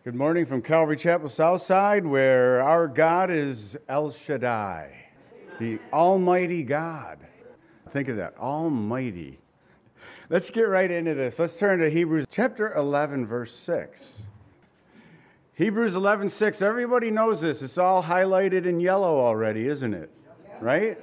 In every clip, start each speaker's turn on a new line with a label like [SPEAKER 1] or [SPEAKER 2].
[SPEAKER 1] Good morning from Calvary Chapel Southside, where our God is El Shaddai, the Almighty God. Think of that, Almighty. Let's get right into this. Let's turn to Hebrews chapter 11, verse 6. Hebrews 11:6. Everybody knows this. It's all highlighted in yellow already, isn't it? Right?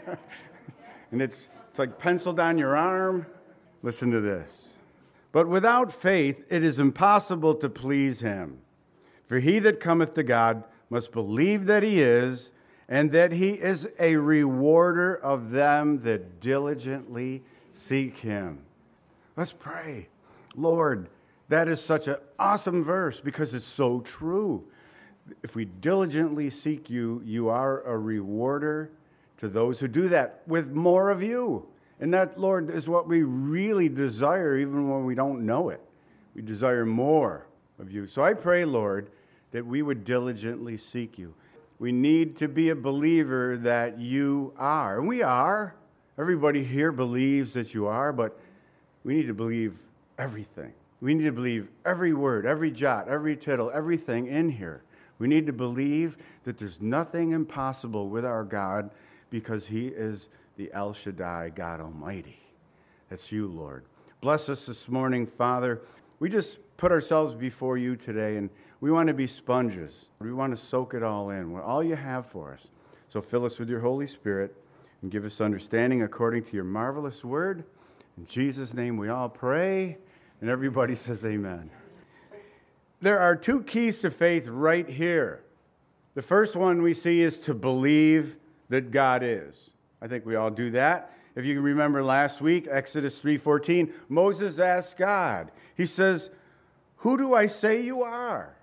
[SPEAKER 1] And it's like penciled on your arm. Listen to this. But without faith it is impossible to please him. For he that cometh to God must believe that he is, and that he is a rewarder of them that diligently seek him. Let's pray. Lord, that is such an awesome verse because it's so true. If we diligently seek you, you are a rewarder to those who do that with more of you. And that, Lord, is what we really desire even when we don't know it. We desire more of you. So I pray, Lord, that we would diligently seek you. We need to be a believer that you are. And we are. Everybody here believes that you are, but we need to believe everything. We need to believe every word, every jot, every tittle, everything in here. We need to believe that there's nothing impossible with our God because he is the El Shaddai, God Almighty. That's you, Lord. Bless us this morning, Father. We just put ourselves before you today, and we want to be sponges. We want to soak it all in, all you have for us. So fill us with your Holy Spirit and give us understanding according to your marvelous word. In Jesus' name we all pray, and everybody says amen. There are two keys to faith right here. The first one we see is to believe that God is. I think we all do that. If you remember last week, Exodus 3:14, Moses asked God. He says, "Who do I say you are?"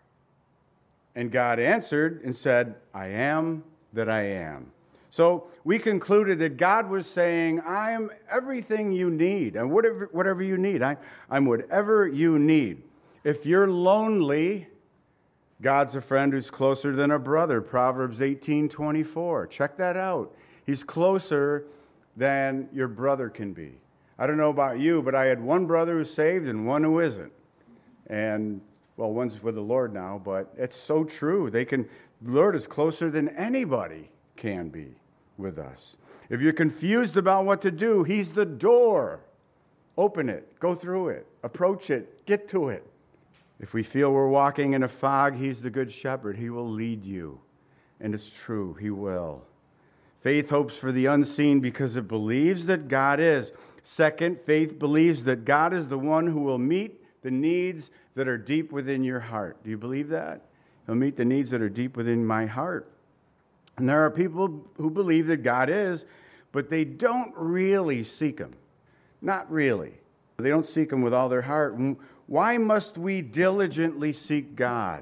[SPEAKER 1] And God answered and said, "I am that I am." So we concluded that God was saying, I am everything you need, and whatever you need. I'm whatever you need. If you're lonely, God's a friend who's closer than a brother. Proverbs 18:24. Check that out. He's closer than your brother can be. I don't know about you, but I had one brother who's saved and one who isn't. And, well, one's with the Lord now, but it's so true. The Lord is closer than anybody can be with us. If you're confused about what to do, he's the door. Open it, go through it, approach it, get to it. If we feel we're walking in a fog, he's the good shepherd. He will lead you. And it's true, he will. Faith hopes for the unseen because it believes that God is. Second, faith believes that God is the one who will meet the needs that are deep within your heart. Do you believe that? He'll meet the needs that are deep within my heart. And there are people who believe that God is, but they don't really seek him. Not really. They don't seek him with all their heart. Why must we diligently seek God?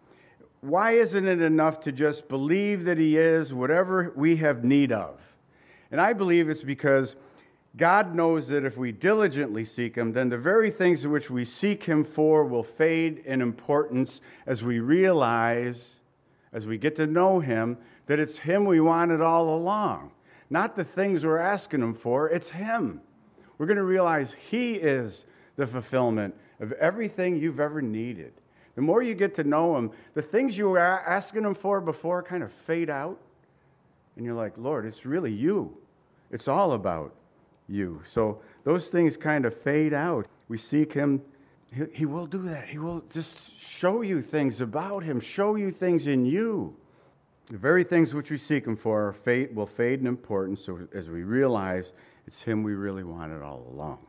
[SPEAKER 1] Why isn't it enough to just believe that he is whatever we have need of? And I believe it's because God knows that if we diligently seek him, then the very things in which we seek him for will fade in importance as we realize, as we get to know him, that it's him we wanted all along. Not the things we're asking him for, it's him. We're going to realize he is the fulfillment of everything you've ever needed. The more you get to know him, the things you were asking him for before kind of fade out. And you're like, Lord, it's really you. It's all about you. So those things kind of fade out. We seek him. He will do that. He will just show you things about him, show you things in you. The very things which we seek him for will fade in importance as we realize it's him we really wanted all along.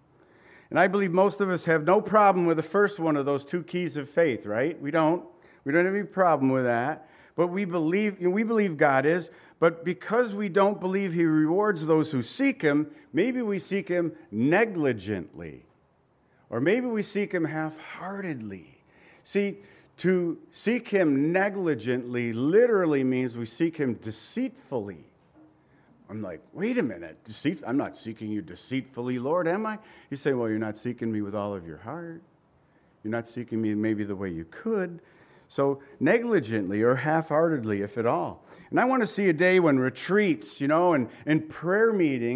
[SPEAKER 1] And I believe most of us have no problem with the first one of those two keys of faith, right? We don't have any problem with that. But we believe God is, but because we don't believe he rewards those who seek him, maybe we seek him negligently. Or maybe we seek him half-heartedly. See, to seek him negligently literally means we seek him deceitfully. I'm like, wait a minute, I'm not seeking you deceitfully, Lord, am I? You say, well, you're not seeking me with all of your heart. You're not seeking me maybe the way you could. So negligently or half-heartedly, if at all. And I want to see a day when retreats, and prayer meetings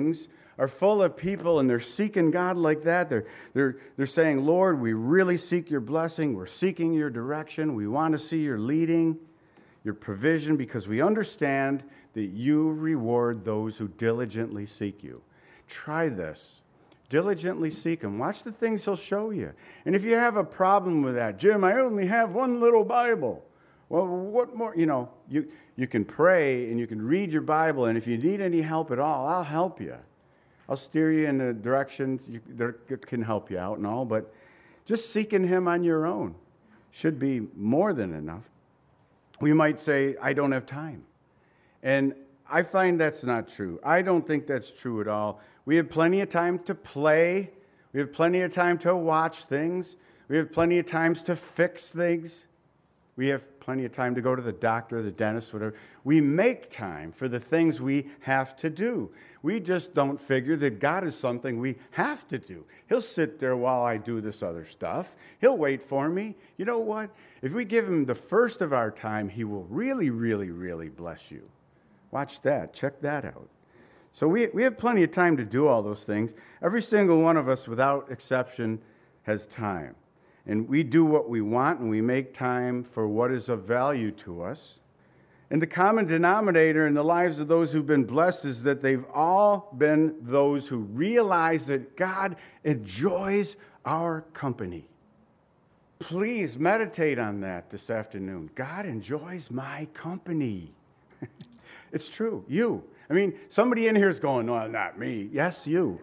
[SPEAKER 1] are full of people and they're seeking God like that. They're saying, Lord, we really seek your blessing. We're seeking your direction. We want to see your leading, your provision, because we understand that you reward those who diligently seek you. Try this. Diligently seek him. Watch the things he'll show you. And if you have a problem with that, Jim, I only have one little Bible. Well, what more? You can pray and you can read your Bible, and if you need any help at all, I'll help you. I'll steer you in the direction that can help you out and all, but just seeking him on your own should be more than enough. We might say, I don't have time. And I find that's not true. I don't think that's true at all. We have plenty of time to play. We have plenty of time to watch things. We have plenty of times to fix things. We have plenty of time to go to the doctor, the dentist, whatever. We make time for the things we have to do. We just don't figure that God is something we have to do. He'll sit there while I do this other stuff. He'll wait for me. You know what? If we give him the first of our time, he will really, really, really bless you. Watch that. Check that out. So we have plenty of time to do all those things. Every single one of us, without exception, has time. And we do what we want, and we make time for what is of value to us. And the common denominator in the lives of those who've been blessed is that they've all been those who realize that God enjoys our company. Please meditate on that this afternoon. God enjoys my company. It's true. You. I mean, somebody in here is going, no, not me. Yes, you.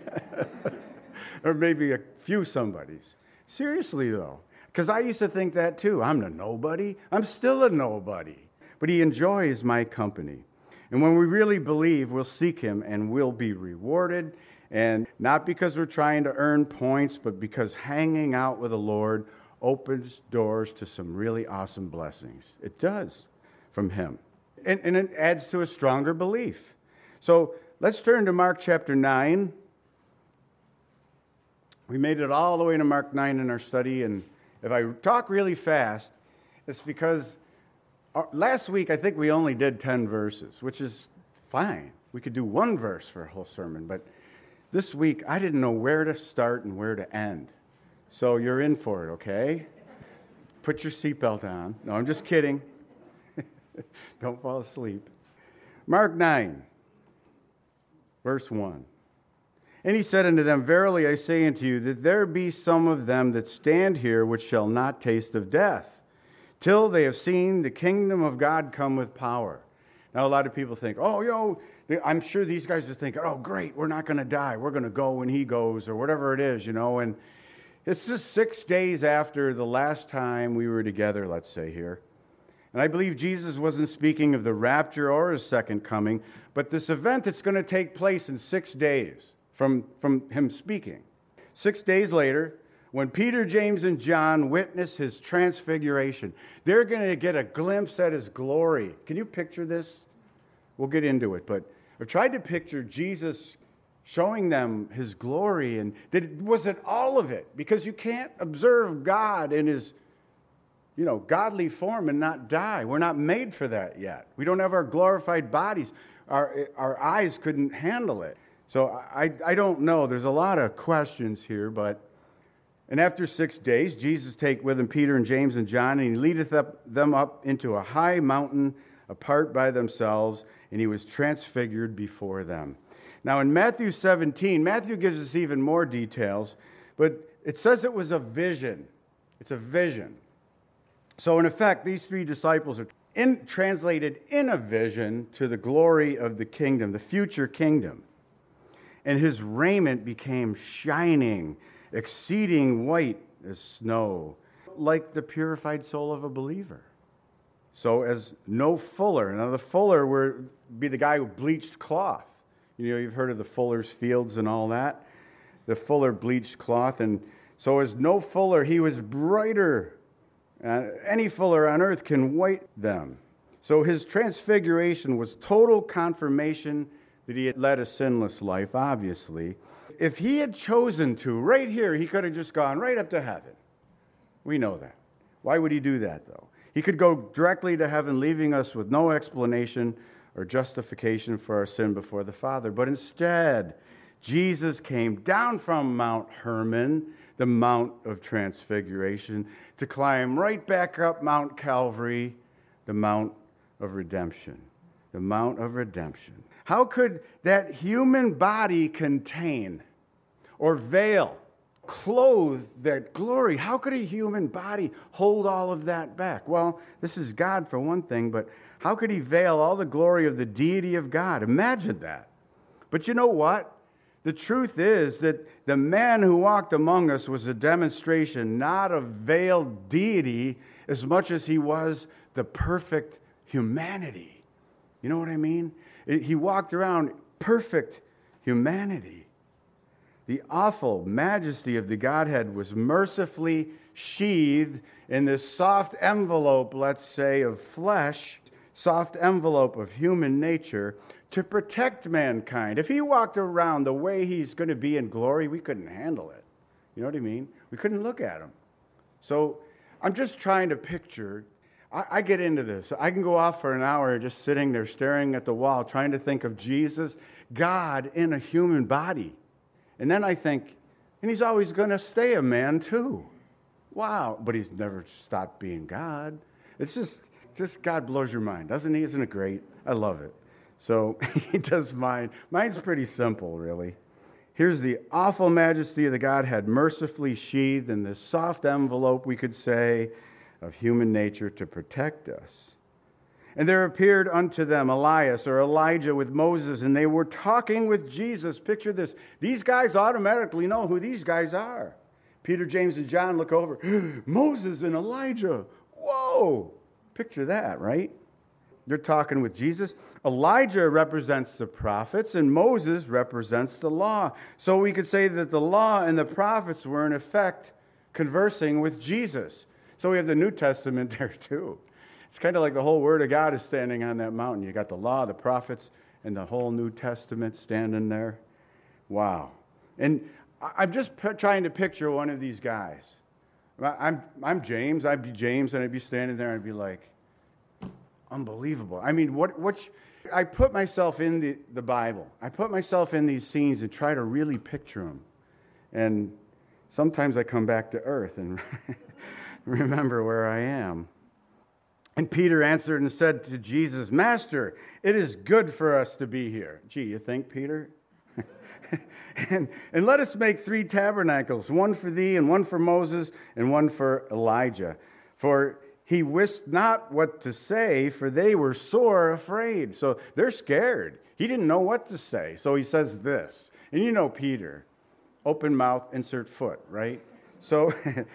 [SPEAKER 1] Or maybe a few somebodies. Seriously, though, because I used to think that, too. I'm a nobody. I'm still a nobody. But he enjoys my company. And when we really believe, we'll seek him and we'll be rewarded. And not because we're trying to earn points, but because hanging out with the Lord opens doors to some really awesome blessings. It does from him. And it adds to a stronger belief. So let's turn to Mark chapter 9. We made it all the way to Mark 9 in our study, and if I talk really fast, it's because last week I think we only did 10 verses, which is fine. We could do one verse for a whole sermon, but this week I didn't know where to start and where to end. So you're in for it, okay? Put your seatbelt on. No, I'm just kidding. Don't fall asleep. Mark 9, verse 1. And he said unto them, Verily I say unto you, that there be some of them that stand here which shall not taste of death, till they have seen the kingdom of God come with power. Now a lot of people think, I'm sure these guys are thinking, oh great, we're not going to die. We're going to go when he goes, or whatever it is, and it's just 6 days after the last time we were together, let's say here. And I believe Jesus wasn't speaking of the rapture or his second coming, but this event that's going to take place in 6 days. From him speaking. 6 days later, when Peter, James, and John witness his transfiguration, they're going to get a glimpse at his glory. Can you picture this? We'll get into it, but I've tried to picture Jesus showing them his glory, and that it wasn't all of it, because you can't observe God in his godly form and not die. We're not made for that yet. We don't have our glorified bodies. Our eyes couldn't handle it. So I don't know. There's a lot of questions here, and after 6 days, Jesus take with him Peter and James and John, and he leadeth them up into a high mountain apart by themselves, and he was transfigured before them. Now in Matthew 17, Matthew gives us even more details, but it says it was a vision. It's a vision. So in effect, these 3 disciples are translated in a vision to the glory of the kingdom, the future kingdom. And his raiment became shining, exceeding white as snow, like the purified soul of a believer. So as no fuller. Now the fuller would be the guy who bleached cloth. You've heard of the fuller's fields and all that. The fuller bleached cloth. And so as no fuller, he was brighter. Any fuller on earth can white them. So his transfiguration was total confirmation that he had led a sinless life, obviously. If he had chosen to, right here, he could have just gone right up to heaven. We know that. Why would he do that, though? He could go directly to heaven, leaving us with no explanation or justification for our sin before the Father. But instead, Jesus came down from Mount Hermon, the Mount of Transfiguration, to climb right back up Mount Calvary, the Mount of Redemption. The Mount of Redemption. How could that human body contain or veil, clothe that glory? How could a human body hold all of that back? Well, this is God for one thing, but how could he veil all the glory of the deity of God? Imagine that. But you know what? The truth is that the man who walked among us was a demonstration not of veiled deity as much as he was the perfect humanity. You know what I mean? He walked around perfect humanity. The awful majesty of the Godhead was mercifully sheathed in this soft envelope, let's say, of flesh, soft envelope of human nature, to protect mankind. If he walked around the way he's going to be in glory, we couldn't handle it. You know what I mean? We couldn't look at him. So I'm just trying to picture, I get into this. I can go off for an hour just sitting there staring at the wall, trying to think of Jesus, God in a human body. And then I think, and he's always going to stay a man too. Wow, but he's never stopped being God. It's just God blows your mind, doesn't he? Isn't it great? I love it. So he does mine. Mine's pretty simple, really. Here's the awful majesty of the Godhead, mercifully sheathed in this soft envelope, we could say, of human nature to protect us. And there appeared unto them Elias or Elijah with Moses, and they were talking with Jesus. Picture this. These guys automatically know who these guys are. Peter, James, and John look over. Moses and Elijah. Whoa! Picture that, right? They're talking with Jesus. Elijah represents the prophets, and Moses represents the law. So we could say that the law and the prophets were, in effect, conversing with Jesus. So we have the New Testament there, too. It's kind of like the whole Word of God is standing on that mountain. You got the law, the prophets, and the whole New Testament standing there. Wow. And I'm just trying to picture one of these guys. I'm James. I'd be James, and I'd be standing there, and I'd be like, unbelievable. I mean, I put myself in the Bible. I put myself in these scenes and try to really picture them. And sometimes I come back to earth and remember where I am. And Peter answered and said to Jesus, Master, it is good for us to be here. Gee, you think, Peter? and let us make 3 tabernacles, one for thee and one for Moses and one for Elijah. For he wist not what to say, for they were sore afraid. So they're scared. He didn't know what to say. So he says this. And you know Peter, open mouth, insert foot, right? So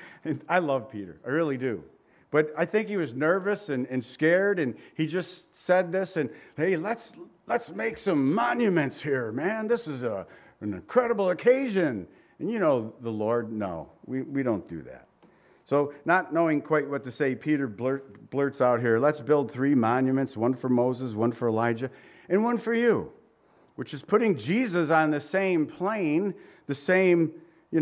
[SPEAKER 1] I love Peter. I really do. But I think he was nervous and scared, and he just said this, and hey, let's make some monuments here, man. This is an incredible occasion. And you know the Lord, no, we don't do that. So not knowing quite what to say, Peter blurts out here, let's build 3 monuments, one for Moses, one for Elijah, and one for you, which is putting Jesus on the same plane, the same,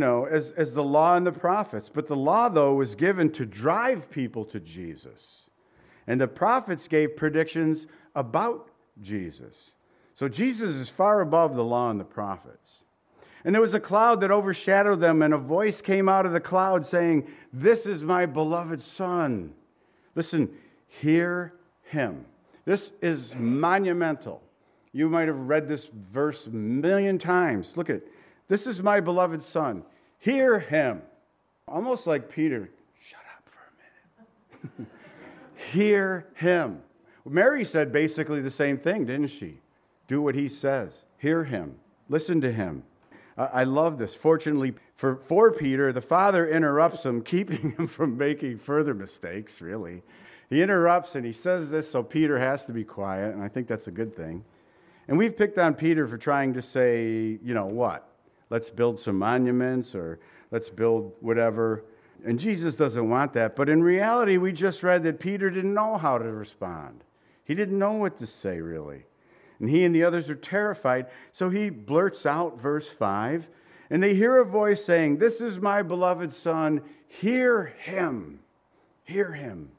[SPEAKER 1] as the law and the prophets. But the law, though, was given to drive people to Jesus. And the prophets gave predictions about Jesus. So Jesus is far above the law and the prophets. And there was a cloud that overshadowed them, and a voice came out of the cloud saying, This is my beloved Son. Listen, hear him. This is monumental. You might have read this verse 1,000,000 times. Look at it. This is my beloved Son. Hear him. Almost like Peter, shut up for a minute. Hear him. Mary said basically the same thing, didn't she? Do what he says. Hear him. Listen to him. I love this. Fortunately for Peter, the Father interrupts him, keeping him from making further mistakes, really. He interrupts and he says this, so Peter has to be quiet, and I think that's a good thing. And we've picked on Peter for trying to say, what? Let's build some monuments, or let's build whatever. And Jesus doesn't want that. But in reality, we just read that Peter didn't know how to respond. He didn't know what to say, really. And he and the others are terrified. So he blurts out verse 5. And they hear a voice saying, This is my beloved Son. Hear him. Hear him.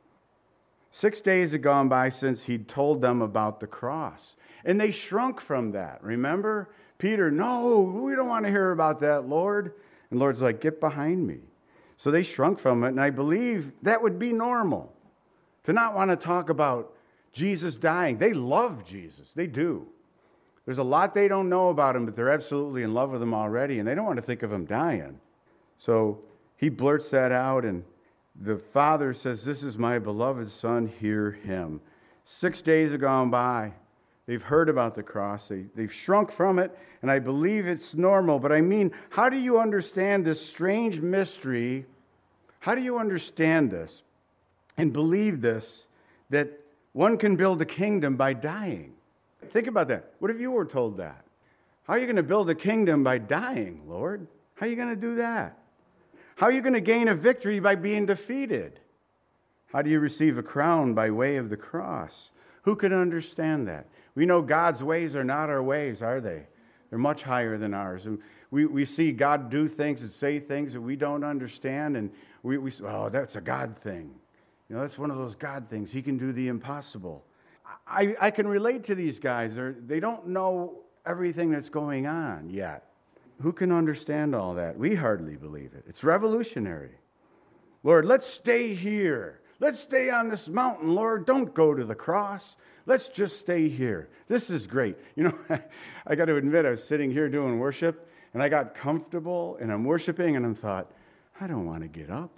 [SPEAKER 1] 6 days had gone by since he'd told them about the cross. And they shrunk from that. Remember? Peter, no, we don't want to hear about that, Lord. And the Lord's like, get behind me. So they shrunk from it, and I believe that would be normal, to not want to talk about Jesus dying. They love Jesus. They do. There's a lot they don't know about him, but they're absolutely in love with him already, and they don't want to think of him dying. So he blurts that out, and the Father says, this is my beloved Son, hear him. 6 days have gone by. They've heard about the cross. They've shrunk from it, and I believe it's normal. But I mean, how do you understand this strange mystery? How do you understand this and believe this, that one can build a kingdom by dying? Think about that. What if you were told that? How are you going to build a kingdom by dying, Lord? How are you going to do that? How are you going to gain a victory by being defeated? How do you receive a crown by way of the cross? Who can understand that? We know God's ways are not our ways, are they? They're much higher than ours. And we see God do things and say things that we don't understand, and we say, oh, that's a God thing. You know, that's one of those God things. He can do the impossible. I can relate to these guys. They don't know everything that's going on yet. Who can understand all that? We hardly believe it. It's revolutionary. Lord, let's stay here. Let's stay on this mountain, Lord. Don't go to the cross. Let's just stay here. This is great. You know, I got to admit, I was sitting here doing worship, and I got comfortable, and I'm worshiping, and I thought, I don't want to get up.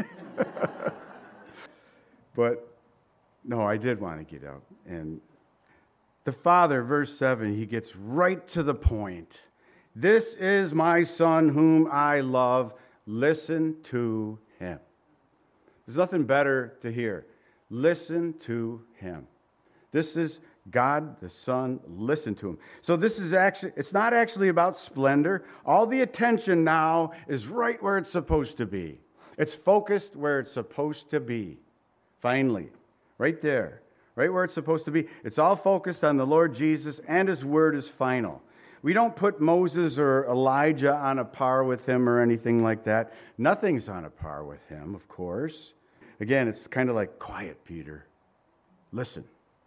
[SPEAKER 1] But no, I did want to get up. And the Father, verse 7, he gets right to the point. This is my Son whom I love. Listen to him. There's nothing better to hear. Listen to him. This is God the Son. Listen to him. So this is actually, it's not actually about splendor. All the attention now is right where it's supposed to be. It's focused where it's supposed to be. Finally, right there, right where it's supposed to be. It's all focused on the Lord Jesus, and his word is final. We don't put Moses or Elijah on a par with him or anything like that. Nothing's on a par with him, of course. Again, it's kind of like, quiet, Peter. Listen.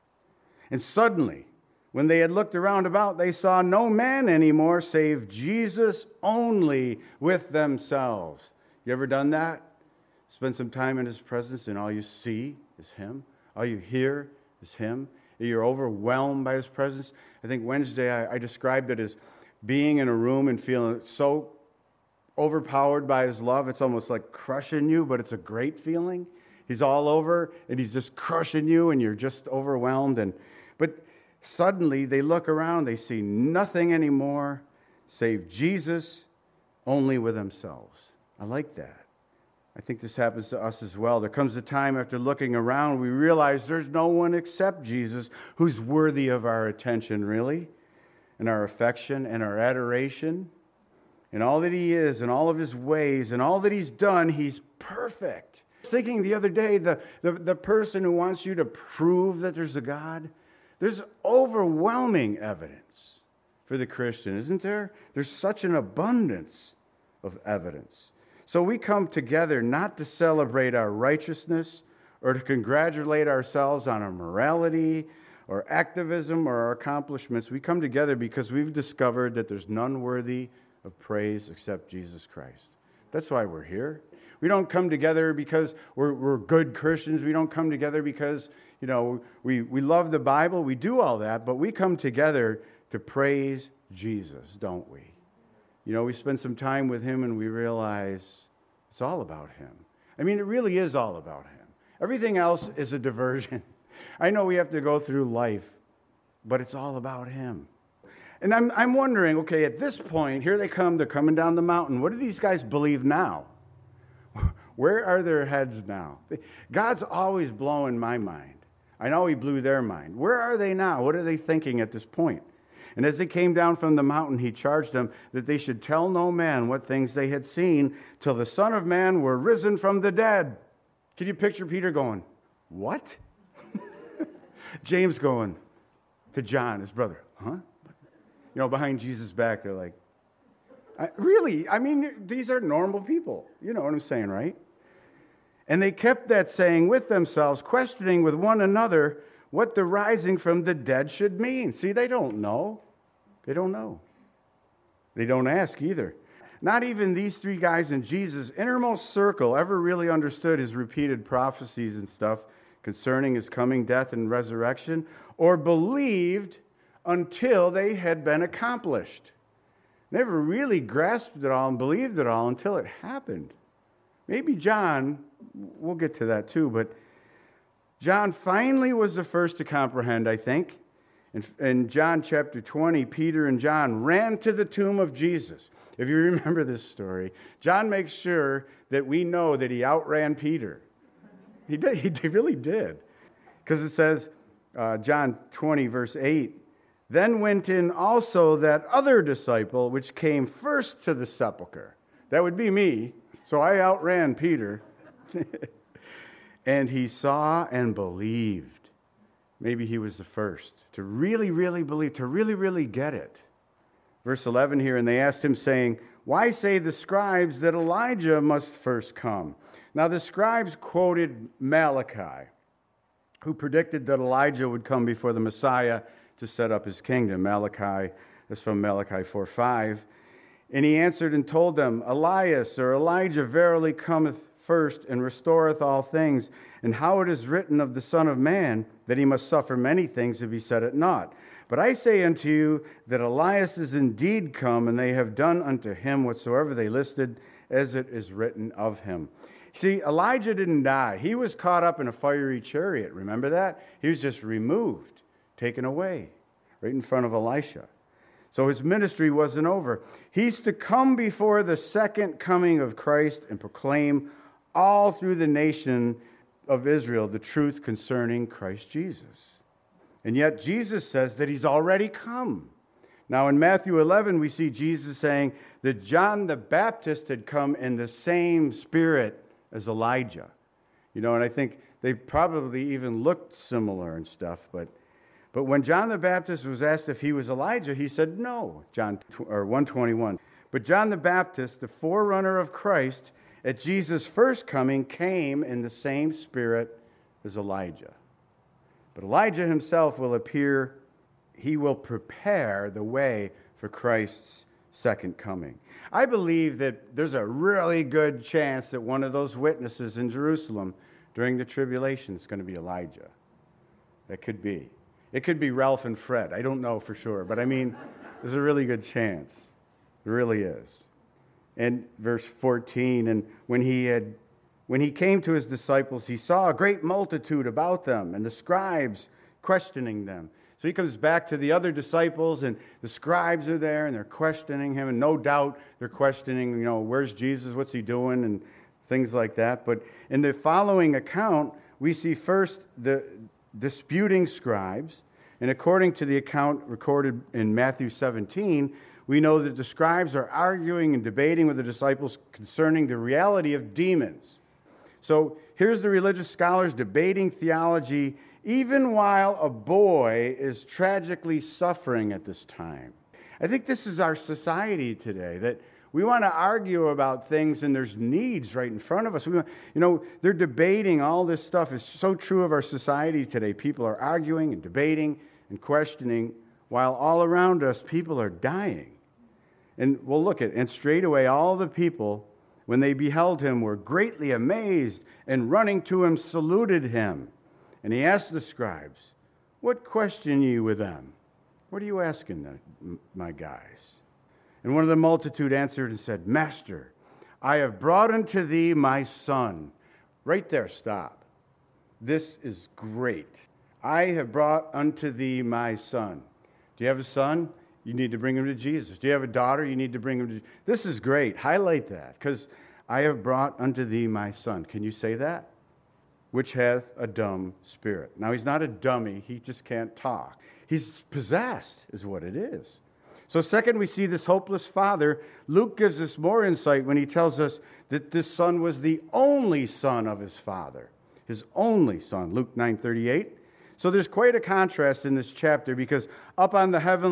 [SPEAKER 1] And suddenly, when they had looked around about, they saw no man anymore save Jesus only with themselves. You ever done that? Spend some time in his presence, and all you see is him. All you hear is him. You're overwhelmed by his presence. I think Wednesday I described it as being in a room and feeling so overpowered by his love. It's almost like crushing you, but it's a great feeling. He's all over, and he's just crushing you, and you're just overwhelmed. But suddenly they look around, they see nothing anymore save Jesus only with themselves. I like that. I think this happens to us as well. There comes a time after looking around, we realize there's no one except Jesus who's worthy of our attention, really, and our affection and our adoration. And all that he is, and all of his ways, and all that he's done, he's perfect. I was thinking the other day, the person who wants you to prove that there's a God, there's overwhelming evidence for the Christian, isn't there? There's such an abundance of evidence. So we come together not to celebrate our righteousness or to congratulate ourselves on our morality or activism or our accomplishments. We come together because we've discovered that there's none worthy of praise except Jesus Christ. That's why we're here. We don't come together because we're good Christians. We don't come together because, we love the Bible. We do all that, but we come together to praise Jesus, don't we? We spend some time with him and we realize it's all about him. I mean, it really is all about him. Everything else is a diversion. I know we have to go through life, but it's all about him. And I'm wondering, okay, at this point, here they come, they're coming down the mountain. What do these guys believe now? Where are their heads now? God's always blowing my mind. I know he blew their mind. Where are they now? What are they thinking at this point? And as they came down from the mountain, he charged them that they should tell no man what things they had seen till the Son of Man were risen from the dead. Can you picture Peter going, what? James going to John, his brother, huh? Behind Jesus' back, they're like, really? I mean, these are normal people. You know what I'm saying, right? And they kept that saying with themselves, questioning with one another what the rising from the dead should mean. See, they don't know. They don't know. They don't ask either. Not even these three guys in Jesus' innermost circle ever really understood his repeated prophecies and stuff concerning his coming death and resurrection, or believed until they had been accomplished. Never really grasped it all and believed it all until it happened. Maybe John, we'll get to that too, but John finally was the first to comprehend, I think. In John chapter 20, Peter and John ran to the tomb of Jesus. If you remember this story, John makes sure that we know that he outran Peter. He really did. Because it says, John 20, verse 8, then went in also that other disciple which came first to the sepulchre. That would be me. So I outran Peter. And he saw and believed. Maybe he was the first to really, really believe, to really, really get it. Verse 11 here, and they asked him, saying, why say the scribes that Elijah must first come? Now the scribes quoted Malachi, who predicted that Elijah would come before the Messiah to set up his kingdom. Malachi, that's from Malachi 4:5. And he answered and told them, Elias or Elijah verily cometh first and restoreth all things. And how it is written of the Son of Man, that he must suffer many things if he said it not. But I say unto you that Elias is indeed come, and they have done unto him whatsoever they listed, as it is written of him. See, Elijah didn't die. He was caught up in a fiery chariot. Remember that? He was just removed, taken away, right in front of Elisha. So his ministry wasn't over. He's to come before the second coming of Christ and proclaim all through the nation of Israel the truth concerning Christ Jesus. And yet Jesus says that he's already come. Now in Matthew 11, we see Jesus saying that John the Baptist had come in the same spirit as Elijah. And I think they probably even looked similar and stuff. But when John the Baptist was asked if he was Elijah, he said no, John 1:21. But John the Baptist, the forerunner of Christ, at Jesus' first coming, came in the same spirit as Elijah. But Elijah himself will appear, he will prepare the way for Christ's second coming. I believe that there's a really good chance that one of those witnesses in Jerusalem during the tribulation is going to be Elijah. That could be. It could be Ralph and Fred. I don't know for sure, but there's a really good chance. There really is. And verse 14, and when he came to his disciples, he saw a great multitude about them, and the scribes questioning them. So he comes back to the other disciples, and the scribes are there, and they're questioning him, and no doubt they're questioning, where's Jesus, what's he doing, and things like that. But in the following account, we see first the disputing scribes, and according to the account recorded in Matthew 17, we know that the scribes are arguing and debating with the disciples concerning the reality of demons. So here's the religious scholars debating theology even while a boy is tragically suffering at this time. I think this is our society today, that we want to argue about things and there's needs right in front of us. They're debating all this stuff. It's so true of our society today. People are arguing and debating and questioning while all around us people are dying. And we'll look at, and straightway all the people, when they beheld him, were greatly amazed, and running to him saluted him. And he asked the scribes, what question ye with them? What are you asking, my guys? And one of the multitude answered and said, Master, I have brought unto thee my son. Right there, stop. This is great. I have brought unto thee my son. Do you have a son? You need to bring him to Jesus. Do you have a daughter? You need to bring him to Jesus. This is great. Highlight that, because I have brought unto thee my son. Can you say that? Which hath a dumb spirit. Now, he's not a dummy. He just can't talk. He's possessed, is what it is. So second, we see this hopeless father. Luke gives us more insight when he tells us that this son was the only son of his father. His only son, Luke 9:38. So there's quite a contrast in this chapter, because up on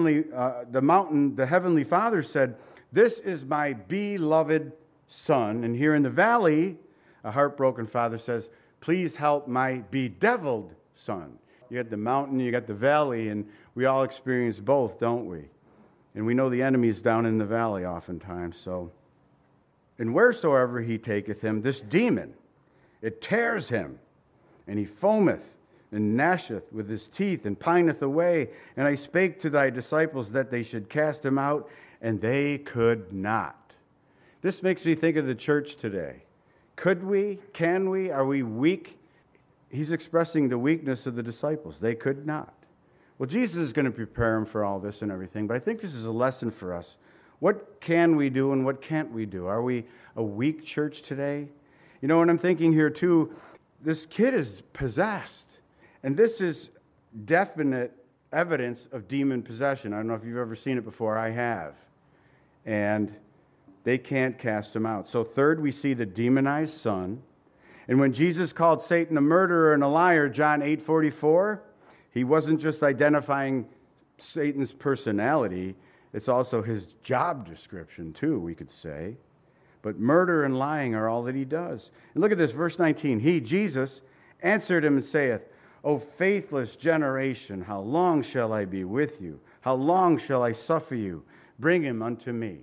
[SPEAKER 1] the mountain, the heavenly Father said, this is my beloved son. And here in the valley, a heartbroken father says, please help my bedeviled son. You got the mountain, you got the valley, and we all experience both, don't we? And we know the enemy is down in the valley oftentimes. So, and wheresoever he taketh him, this demon, it tears him, and he foameth and gnasheth with his teeth and pineth away. And I spake to thy disciples that they should cast him out, and they could not. This makes me think of the church today. Could we? Can we? Are we weak? He's expressing the weakness of the disciples. They could not. Well, Jesus is going to prepare them for all this and everything, but I think this is a lesson for us. What can we do and what can't we do? Are we a weak church today? You know, and I'm thinking here too, this kid is possessed. And this is definite evidence of demon possession. I don't know if you've ever seen it before. I have. And they can't cast him out. So third, we see the demonized son. And when Jesus called Satan a murderer and a liar, John 8:44, he wasn't just identifying Satan's personality, it's also his job description too, we could say. But murder and lying are all that he does. And look at this, verse 19. He, Jesus, answered him and saith, O faithless generation, how long shall I be with you? How long shall I suffer you? Bring him unto me.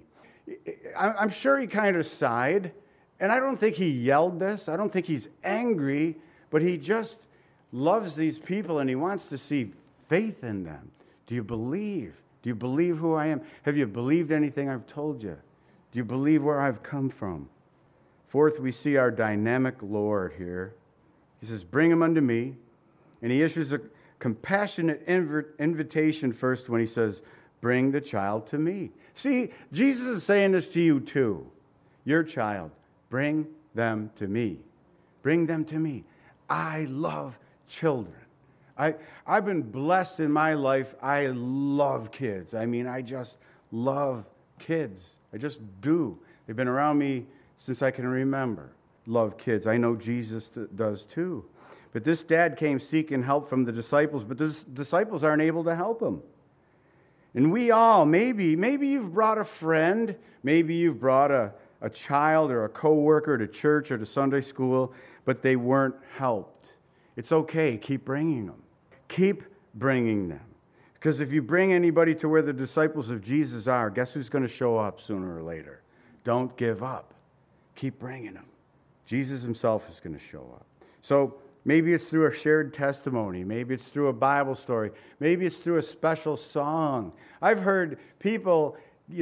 [SPEAKER 1] I'm sure he kind of sighed, and I don't think he yelled this. I don't think he's angry, but he just loves these people, and he wants to see faith in them. Do you believe? Do you believe who I am? Have you believed anything I've told you? Do you believe where I've come from? Fourth, we see our dynamic Lord here. He says, bring him unto me. And he issues a compassionate invitation first when he says, bring the child to me. See, Jesus is saying this to you too. Your child, bring them to me. Bring them to me. I love children. I've been blessed in my life. I love kids. I mean, I just love kids. I just do. They've been around me since I can remember. Love kids. I know Jesus does too. But this dad came seeking help from the disciples, but the disciples aren't able to help him. And we all, maybe you've brought a friend, maybe you've brought a child or a coworker to church or to Sunday school, but they weren't helped. It's okay. Keep bringing them. Keep bringing them. Because if you bring anybody to where the disciples of Jesus are, guess who's going to show up sooner or later? Don't give up. Keep bringing them. Jesus himself is going to show up. So maybe it's through a shared testimony. Maybe it's through a Bible story. Maybe it's through a special song. I've heard people,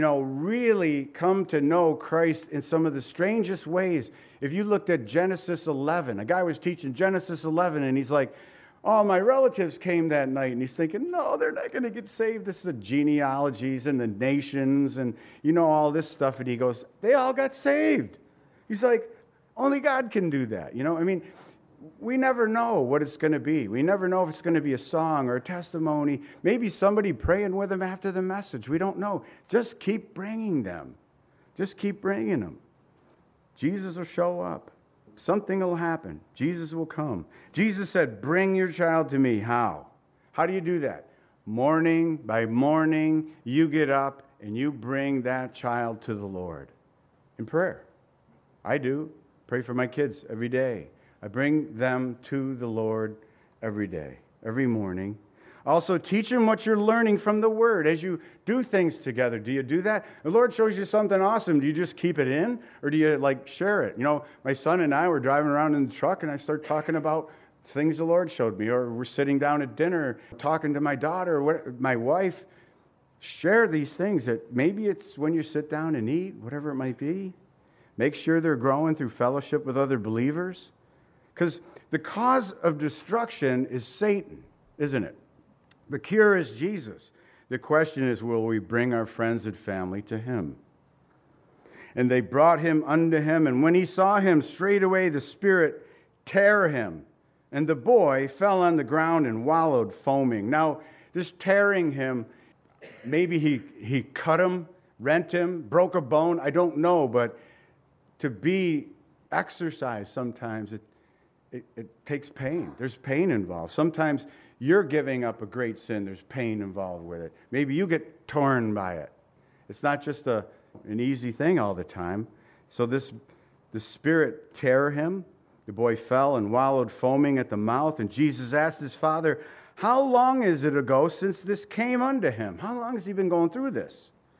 [SPEAKER 1] really come to know Christ in some of the strangest ways. If you looked at Genesis 11, a guy was teaching Genesis 11, and he's like, oh, my relatives came that night. And he's thinking, no, they're not going to get saved. This is the genealogies and the nations and, all this stuff. And he goes, they all got saved. He's like, only God can do that. We never know what it's going to be. We never know if it's going to be a song or a testimony. Maybe somebody praying with them after the message. We don't know. Just keep bringing them. Just keep bringing them. Jesus will show up. Something will happen. Jesus will come. Jesus said, bring your child to me. How? How do you do that? Morning by morning, you get up and you bring that child to the Lord in prayer. I do. Pray for my kids every day. I bring them to the Lord every day, every morning. Also, teach them what you're learning from the Word as you do things together. Do you do that? The Lord shows you something awesome. Do you just keep it in, or do you share it? My son and I were driving around in the truck, and I start talking about things the Lord showed me, or we're sitting down at dinner talking to my daughter or my wife. Share these things that maybe it's when you sit down and eat, whatever it might be. Make sure they're growing through fellowship with other believers. Because the cause of destruction is Satan, isn't it? The cure is Jesus. The question is, will we bring our friends and family to him? And they brought him unto him, and when he saw him, straightway the spirit tare him, and the boy fell on the ground and wallowed, foaming. Now, this tearing him, maybe he cut him, rent him, broke a bone, I don't know, but to be exercised sometimes, it takes pain. There's pain involved. Sometimes you're giving up a great sin. There's pain involved with it. Maybe you get torn by it. It's not just an easy thing all the time. So the spirit tare him. The boy fell and wallowed, foaming at the mouth. And Jesus asked his father, how long is it ago since this came unto him? How long has he been going through this?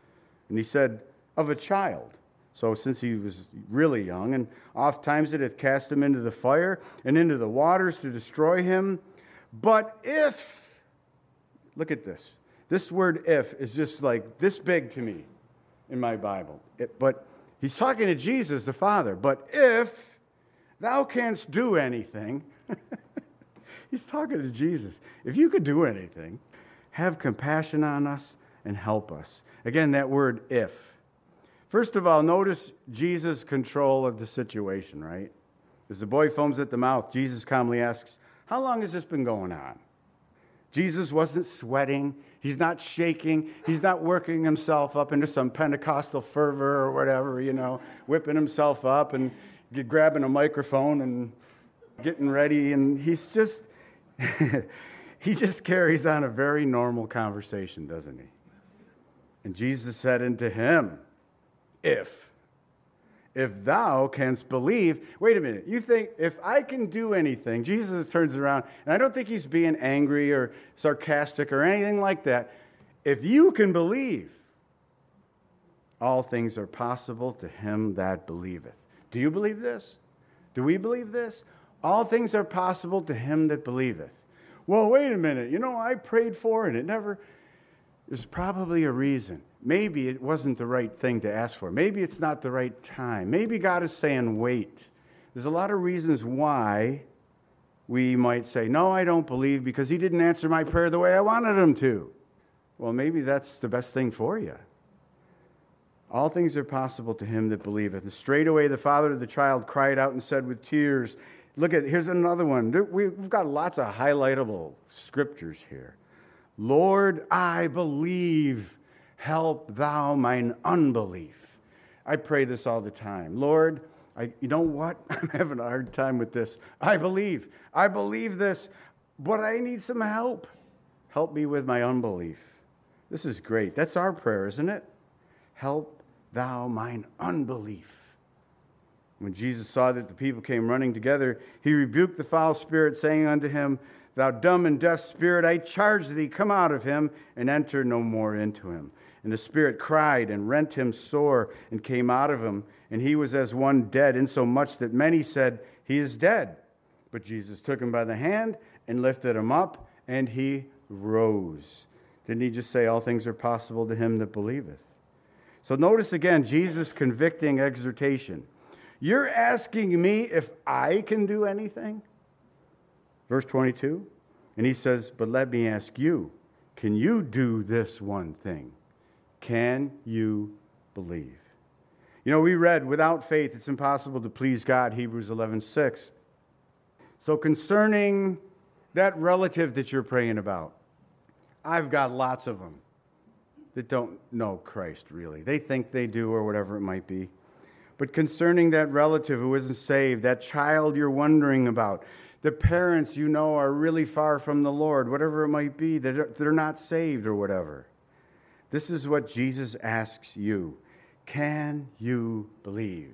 [SPEAKER 1] And he said, of a child. So since he was really young, and oft times it hath cast him into the fire and into the waters to destroy him. But if, look at this. This word if is just like this big to me in my Bible. But he's talking to Jesus, the Father. But if thou canst do anything, he's talking to Jesus. If you could do anything, have compassion on us and help us. Again, that word if. First of all, notice Jesus' control of the situation, right? As the boy foams at the mouth, Jesus calmly asks, how long has this been going on? Jesus wasn't sweating. He's not shaking. He's not working himself up into some Pentecostal fervor or whatever, whipping himself up and grabbing a microphone and getting ready. And he's just, he just carries on a very normal conversation, doesn't he? And Jesus said unto him, if thou canst believe, wait a minute, you think if I can do anything, Jesus turns around, and I don't think he's being angry or sarcastic or anything like that. If you can believe, all things are possible to him that believeth. Do you believe this? Do we believe this? All things are possible to him that believeth. Well, wait a minute, I prayed for it, there's probably a reason. Maybe it wasn't the right thing to ask for. Maybe it's not the right time. Maybe God is saying, wait. There's a lot of reasons why we might say, no, I don't believe because he didn't answer my prayer the way I wanted him to. Well, maybe that's the best thing for you. All things are possible to him that believeth. And straightway the father of the child cried out and said with tears, here's another one. We've got lots of highlightable scriptures here. Lord, I believe. Help thou mine unbelief. I pray this all the time. Lord, you know what? I'm having a hard time with this. I believe this, but I need some help. Help me with my unbelief. This is great. That's our prayer, isn't it? Help thou mine unbelief. When Jesus saw that the people came running together, he rebuked the foul spirit, saying unto him, Thou dumb and deaf spirit, I charge thee, come out of him, and enter no more into him. And the spirit cried and rent him sore and came out of him. And he was as one dead, insomuch that many said, He is dead. But Jesus took him by the hand and lifted him up, and he rose. Didn't he just say, all things are possible to him that believeth? So notice again, Jesus' convicting exhortation. You're asking me if I can do anything? Verse 22, and he says, but let me ask you, can you do this one thing? Can you believe? We read, without faith, it's impossible to please God, Hebrews 11:6. So concerning that relative that you're praying about, I've got lots of them that don't know Christ, really. They think they do or whatever it might be. But concerning that relative who isn't saved, that child you're wondering about, the parents are really far from the Lord, whatever it might be, they're not saved or whatever. This is what Jesus asks you. Can you believe?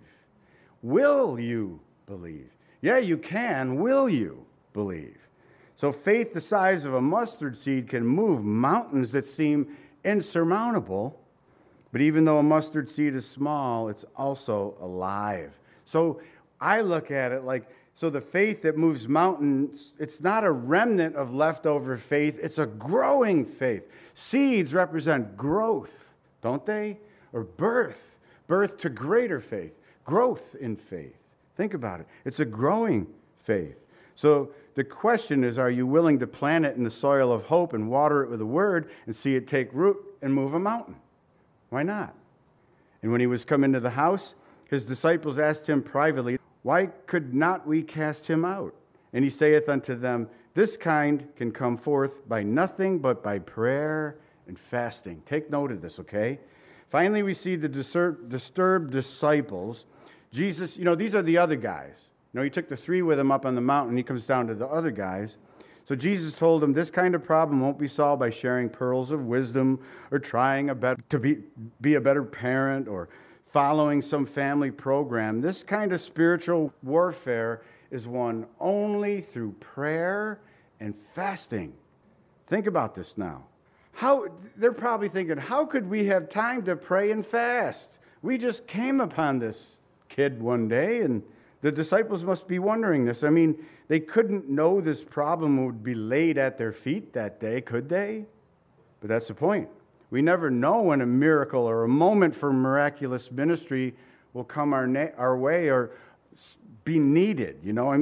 [SPEAKER 1] Will you believe? Yeah, you can. Will you believe? So faith the size of a mustard seed can move mountains that seem insurmountable. But even though a mustard seed is small, it's also alive. So I look at it like, so the faith that moves mountains, it's not a remnant of leftover faith, it's a growing faith. Seeds represent growth, don't they? Or birth to greater faith, growth in faith. Think about it. It's a growing faith. So the question is, are you willing to plant it in the soil of hope and water it with the word and see it take root and move a mountain? Why not? And when he was come into the house, his disciples asked him privately, why could not we cast him out? And he saith unto them, this kind can come forth by nothing but by prayer and fasting. Take note of this, okay? Finally, we see the disturbed disciples. Jesus, these are the other guys. He took the three with him up on the mountain. He comes down to the other guys. So Jesus told them, this kind of problem won't be solved by sharing pearls of wisdom or trying to be a better parent or following some family program. This kind of spiritual warfare is won only through prayer and fasting. Think about this now. They're probably thinking, how could we have time to pray and fast? We just came upon this kid one day, and the disciples must be wondering this. I mean, they couldn't know this problem would be laid at their feet that day, could they? But that's the point. We never know when a miracle or a moment for miraculous ministry will come our way or be needed.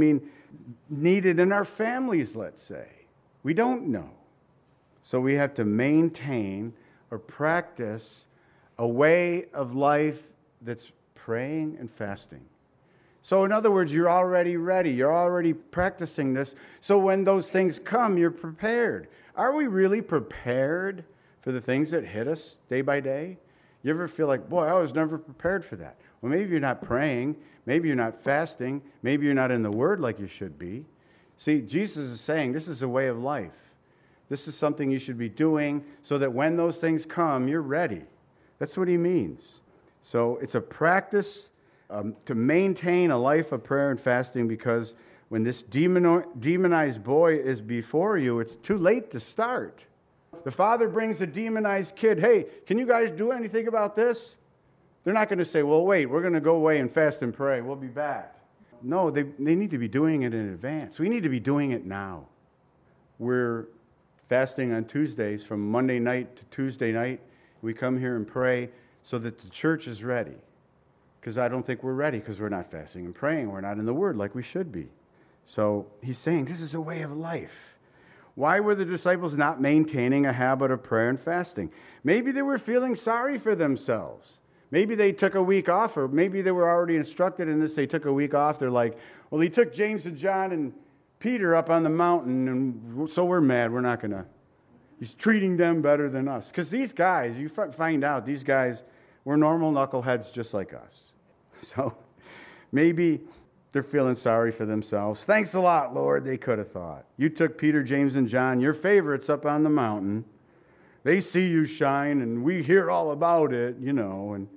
[SPEAKER 1] Needed in our families, let's say. We don't know. So we have to maintain or practice a way of life that's praying and fasting. So in other words, you're already ready. You're already practicing this. So when those things come, you're prepared. Are we really prepared for the things that hit us day by day? You ever feel like, boy, I was never prepared for that? Well, maybe you're not praying. Maybe you're not fasting. Maybe you're not in the Word like you should be. See, Jesus is saying this is a way of life. This is something you should be doing so that when those things come, you're ready. That's what he means. So it's a practice to maintain a life of prayer and fasting, because when this demonized boy is before you, it's too late to start. The father brings a demonized kid. Hey, can you guys do anything about this? They're not going to say, well, wait, we're going to go away and fast and pray. We'll be back. No, they need to be doing it in advance. We need to be doing it now. We're fasting on Tuesdays from Monday night to Tuesday night. We come here and pray so that the church is ready. Because I don't think we're ready because we're not fasting and praying. We're not in the Word like we should be. So he's saying this is a way of life. Why were the disciples not maintaining a habit of prayer and fasting? Maybe they were feeling sorry for themselves. Maybe they took a week off, or maybe they were already instructed in this. They took a week off. They're like, well, he took James and John and Peter up on the mountain, and so we're mad. We're not going to. He's treating them better than us. Because these guys, you find out, these guys were normal knuckleheads just like us. So maybe they're feeling sorry for themselves. Thanks a lot, Lord, they could have thought. You took Peter, James, and John, your favorites, up on the mountain. They see you shine, and we hear all about it, and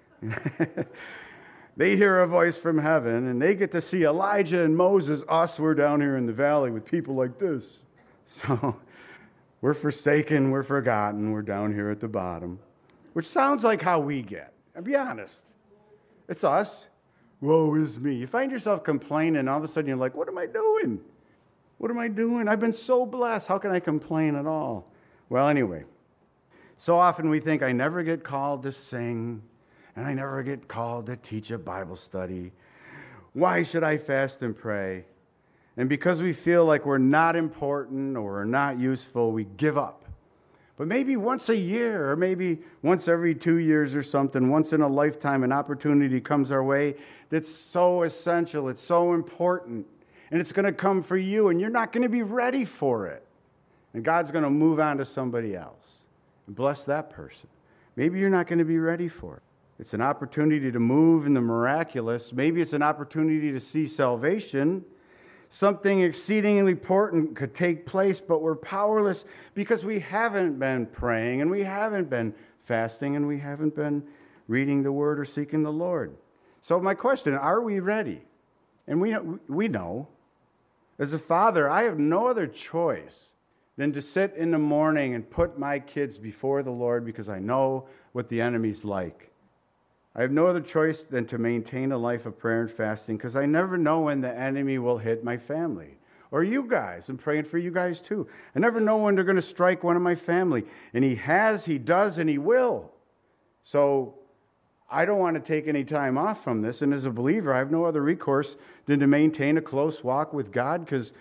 [SPEAKER 1] they hear a voice from heaven, and they get to see Elijah and Moses. Us, we're down here in the valley with people like this. So we're forsaken, we're forgotten, we're down here at the bottom, which sounds like how we get. I'll be honest. It's us. Woe is me. You find yourself complaining, all of a sudden you're like, what am I doing? What am I doing? I've been so blessed. How can I complain at all? Well, anyway, so often we think I never get called to sing, and I never get called to teach a Bible study. Why should I fast and pray? And because we feel like we're not important or we're not useful, we give up. But maybe once a year, or maybe once every 2 years or something, once in a lifetime, an opportunity comes our way that's so essential, it's so important, and it's going to come for you, and you're not going to be ready for it. And God's going to move on to somebody else and bless that person. Maybe you're not going to be ready for it. It's an opportunity to move in the miraculous. Maybe it's an opportunity to see salvation. Something exceedingly important could take place, but we're powerless because we haven't been praying, and we haven't been fasting, and we haven't been reading the Word or seeking the Lord. So my question, are we ready? And we know. As a father, I have no other choice than to sit in the morning and put my kids before the Lord, because I know what the enemy's like. I have no other choice than to maintain a life of prayer and fasting, because I never know when the enemy will hit my family. Or you guys. I'm praying for you guys too. I never know when they're going to strike one of my family. And he has, he does, and he will. So I don't want to take any time off from this. And as a believer, I have no other recourse than to maintain a close walk with God, because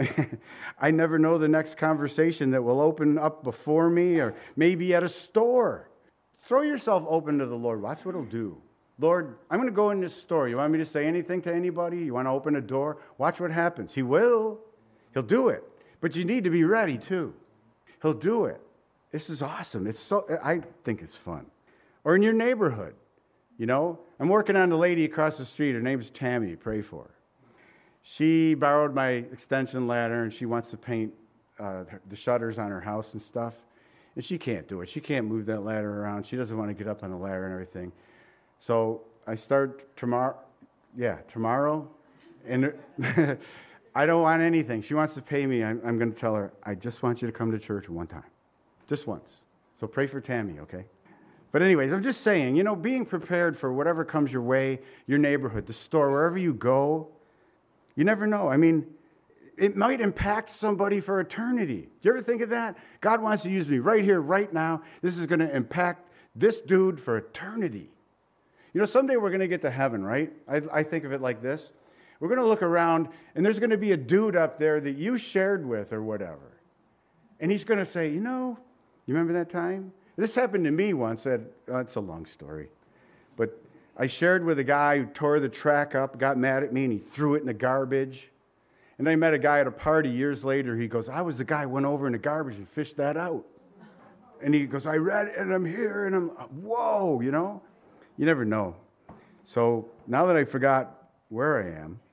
[SPEAKER 1] I never know the next conversation that will open up before me, or maybe at a store. Throw yourself open to the Lord. Watch what he'll do. Lord, I'm going to go in this store. You want me to say anything to anybody? You want to open a door? Watch what happens. He will. He'll do it. But you need to be ready too. He'll do it. This is awesome. I think it's fun. Or in your neighborhood. I'm working on the lady across the street. Her name's Tammy. Pray for her. She borrowed my extension ladder, and she wants to paint the shutters on her house and stuff. And she can't do it. She can't move that ladder around. She doesn't want to get up on the ladder and everything. So I start tomorrow. Yeah, tomorrow. And I don't want anything. She wants to pay me. I'm going to tell her, I just want you to come to church one time. Just once. So pray for Tammy, okay? But anyways, I'm just saying, being prepared for whatever comes your way, your neighborhood, the store, wherever you go, you never know. I mean, it might impact somebody for eternity. Do you ever think of that? God wants to use me right here, right now. This is going to impact this dude for eternity. Someday we're going to get to heaven, right? I think of it like this. We're going to look around, and there's going to be a dude up there that you shared with or whatever. And he's going to say, you remember that time? This happened to me once. It's a long story. But I shared with a guy who tore the track up, got mad at me, and he threw it in the garbage. And I met a guy at a party years later. He goes, I was the guy who went over in the garbage and fished that out. And he goes, I read it, and I'm here, and I'm, whoa, You never know. So now that I forgot where I am,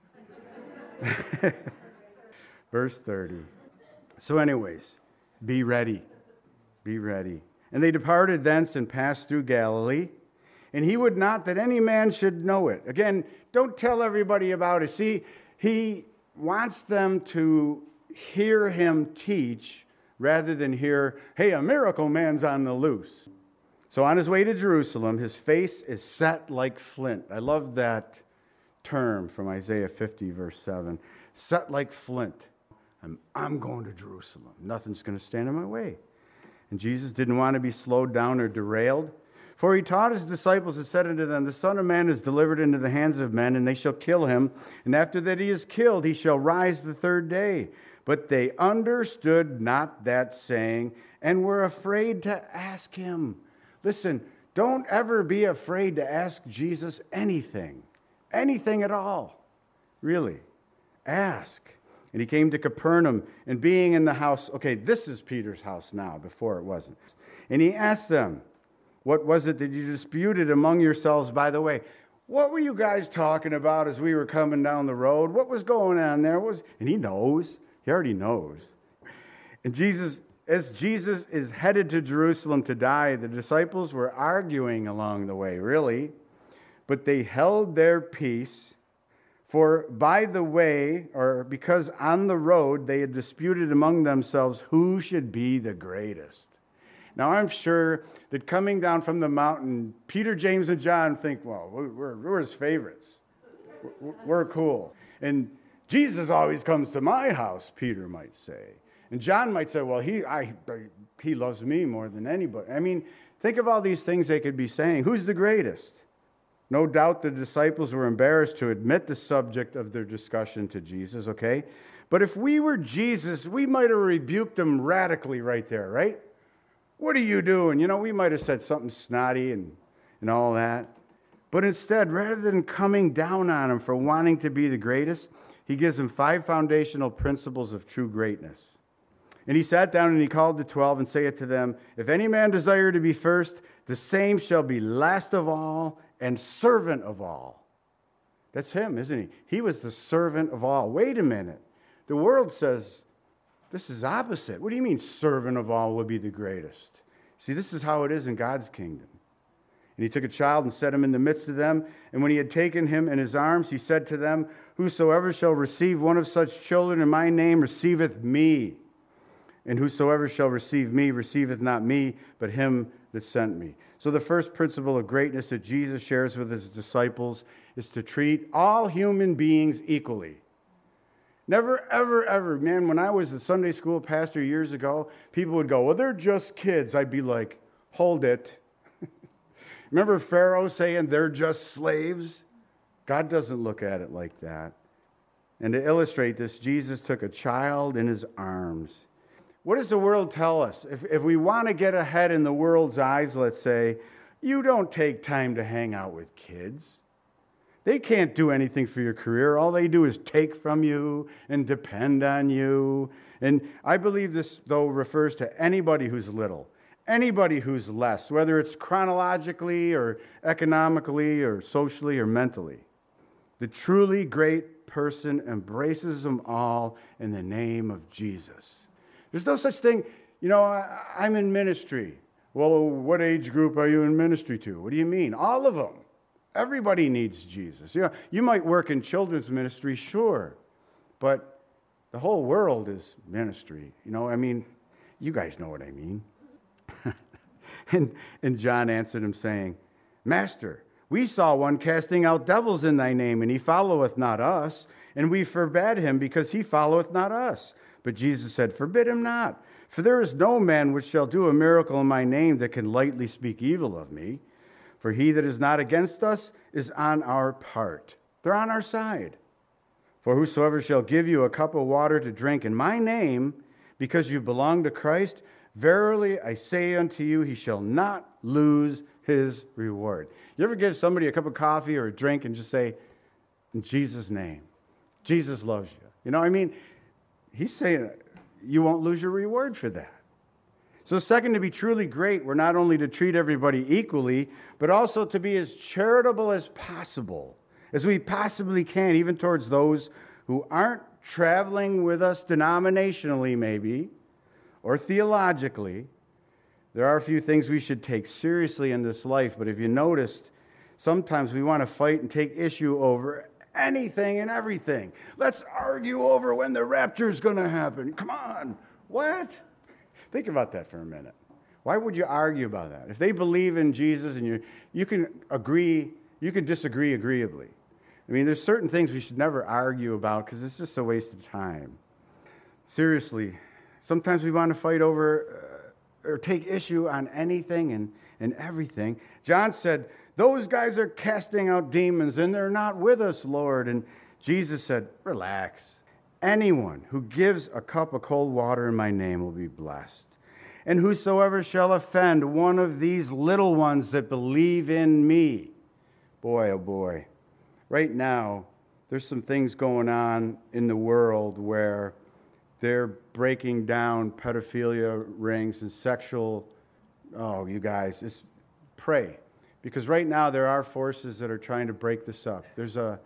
[SPEAKER 1] verse 30. So anyways, be ready. Be ready. And they departed thence and passed through Galilee. And he would not that any man should know it. Again, don't tell everybody about it. See, he wants them to hear him teach rather than hear, hey, a miracle man's on the loose. So on his way to Jerusalem, his face is set like flint. I love that term from Isaiah 50, verse 7. Set like flint. I'm going to Jerusalem. Nothing's going to stand in my way. And Jesus didn't want to be slowed down or derailed. For he taught his disciples and said unto them, the Son of Man is delivered into the hands of men, and they shall kill him. And after that he is killed, he shall rise the third day. But they understood not that saying, and were afraid to ask him. Listen, don't ever be afraid to ask Jesus anything. Anything at all. Really. Ask. And he came to Capernaum, and being in the house, okay, this is Peter's house now, before it wasn't. And he asked them, what was it that you disputed among yourselves by the way? What were you guys talking about as we were coming down the road? What was going on there? And he knows. He already knows. And as Jesus is headed to Jerusalem to die, the disciples were arguing along the way, really. But they held their peace. For by the way, or because on the road, they had disputed among themselves who should be the greatest. Now, I'm sure that coming down from the mountain, Peter, James, and John think, well, we're his favorites. We're cool. And Jesus always comes to my house, Peter might say. And John might say, well, he loves me more than anybody. I mean, think of all these things they could be saying. Who's the greatest? No doubt the disciples were embarrassed to admit the subject of their discussion to Jesus, okay? But if we were Jesus, we might have rebuked them radically right there, right? What are you doing? We might have said something snotty and all that. But instead, rather than coming down on him for wanting to be the greatest, he gives them 5 foundational principles of true greatness. And he sat down and he called the 12 and saith to them, if any man desire to be first, the same shall be last of all and servant of all. That's him, isn't he? He was the servant of all. Wait a minute. The world says this is opposite. What do you mean servant of all will be the greatest? See, this is how it is in God's kingdom. And he took a child and set him in the midst of them. And when he had taken him in his arms, he said to them, whosoever shall receive one of such children in my name receiveth me. And whosoever shall receive me receiveth not me, but him that sent me. So the first principle of greatness that Jesus shares with his disciples is to treat all human beings equally. Never, ever, ever. Man, when I was a Sunday school pastor years ago, people would go, well, they're just kids. I'd be like, hold it. Remember Pharaoh saying they're just slaves? God doesn't look at it like that. And to illustrate this, Jesus took a child in his arms. What does the world tell us? If we want to get ahead in the world's eyes, let's say, you don't take time to hang out with kids. They can't do anything for your career. All they do is take from you and depend on you. And I believe this, though, refers to anybody who's little, anybody who's less, whether it's chronologically or economically or socially or mentally. The truly great person embraces them all in the name of Jesus. There's no such thing, I'm in ministry. Well, what age group are you in ministry to? What do you mean? All of them. Everybody needs Jesus. You might work in children's ministry, sure, but the whole world is ministry. You guys know what I mean. And John answered him, saying, Master, we saw one casting out devils in thy name, and he followeth not us, and we forbade him, because he followeth not us. But Jesus said, Forbid him not, for there is no man which shall do a miracle in my name that can lightly speak evil of me. For he that is not against us is on our part. They're on our side. For whosoever shall give you a cup of water to drink in my name, because you belong to Christ, verily I say unto you, he shall not lose his reward. You ever give somebody a cup of coffee or a drink and just say, in Jesus' name, Jesus loves you? You know, I mean, he's saying you won't lose your reward for that. So second, to be truly great, we're not only to treat everybody equally, but also to be as charitable as possible, as we possibly can, even towards those who aren't traveling with us denominationally maybe, or theologically. There are a few things we should take seriously in this life, but if you noticed, sometimes we want to fight and take issue over anything and everything. Let's argue over when the rapture is going to happen. Come on. What? Think about that for a minute. Why would you argue about that? If they believe in Jesus and you can agree, you can disagree agreeably. I mean, there's certain things we should never argue about because it's just a waste of time. Seriously, sometimes we want to fight over or take issue on anything and everything. John said, those guys are casting out demons and they're not with us, Lord. And Jesus said, relax. Anyone who gives a cup of cold water in my name will be blessed. And whosoever shall offend one of these little ones that believe in me. Boy, oh boy. Right now, there's some things going on in the world where they're breaking down pedophilia rings and sexual... Oh, you guys, pray. Because right now there are forces that are trying to break this up. There's a